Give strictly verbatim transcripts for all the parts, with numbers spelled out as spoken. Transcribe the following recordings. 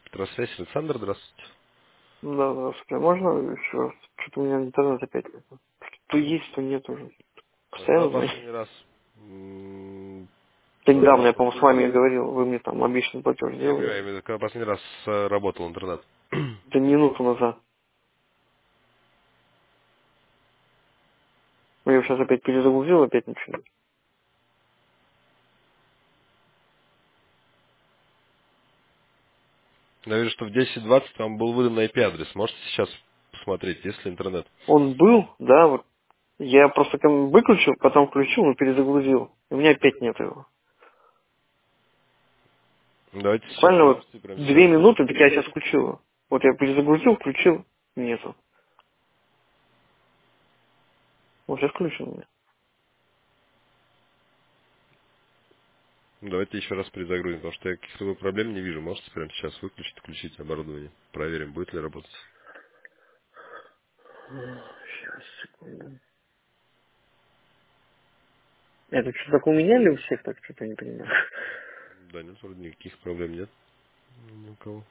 Электросвязь, Александр, здравствуйте. Да, здравствуйте. А можно еще раз? Что-то у меня интернет опять нет. То есть, то нет уже. Когда Постоянно звонит. последний раз м, Да недавно я, работал? по-моему, с вами говорил, вы мне там обычный платеж Я сделали. понимаю, именно когда последний раз э, работал интернет. Да минуту назад. Я его сейчас опять перезагрузил, опять ничего нет. Я вижу, что в десять двадцать вам был выдан ай пи-адрес. Можете сейчас посмотреть, есть ли интернет? Он был, да, вот. Я просто ком- выключил, потом включил, но перезагрузил. И у меня опять нет его. Давайте сейчас, Буквально вот можете прямо сейчас. две минуты, так я сейчас включил его. Вот я перезагрузил, включил, нету. Вот сейчас включил у меня. Давайте еще раз перезагрузим, потому что я каких-либо проблем не вижу. Можете прямо сейчас выключить, включить оборудование. Проверим, будет ли работать. Сейчас, секунду. Это что, так у меня или у всех так, что-то не понимаю? Да нет, вроде никаких проблем нет ни у кого.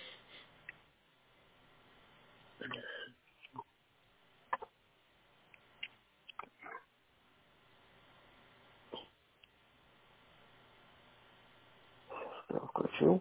Я включил.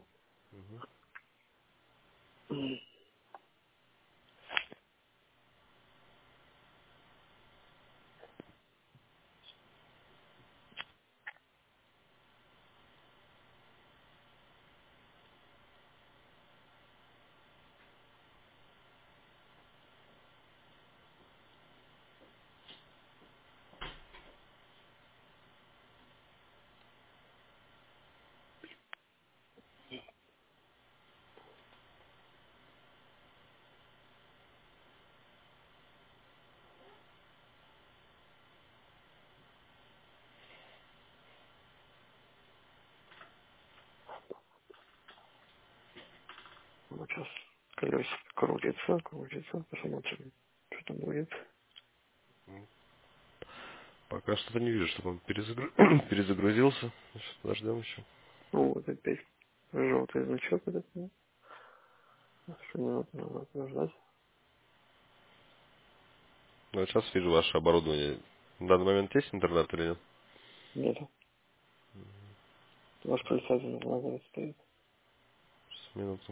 Вот сейчас колесико крутится, крутится, посмотрим, что там будет. Пока что не вижу, чтобы он перезагру- перезагрузился. Сейчас подождем еще. Ну вот опять желтый значок этот. Ну, что минуту надо подождать. Ну, вот сейчас вижу ваше оборудование. В данный момент есть интернет или нет? Нет, восклицательный знак стоит. Сейчас, минуту.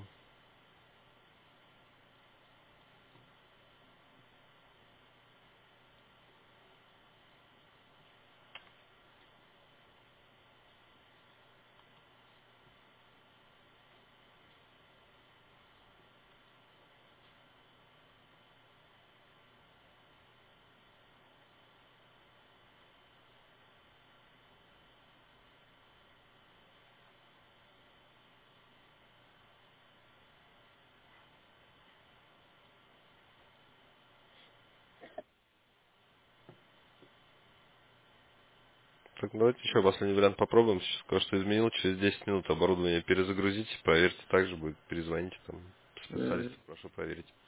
Так, ну, давайте еще последний вариант попробуем. Сейчас скажу, что изменил. Через десять минут оборудование перезагрузите, проверьте. Также будет перезвоните там М, специалисту, прошу проверить.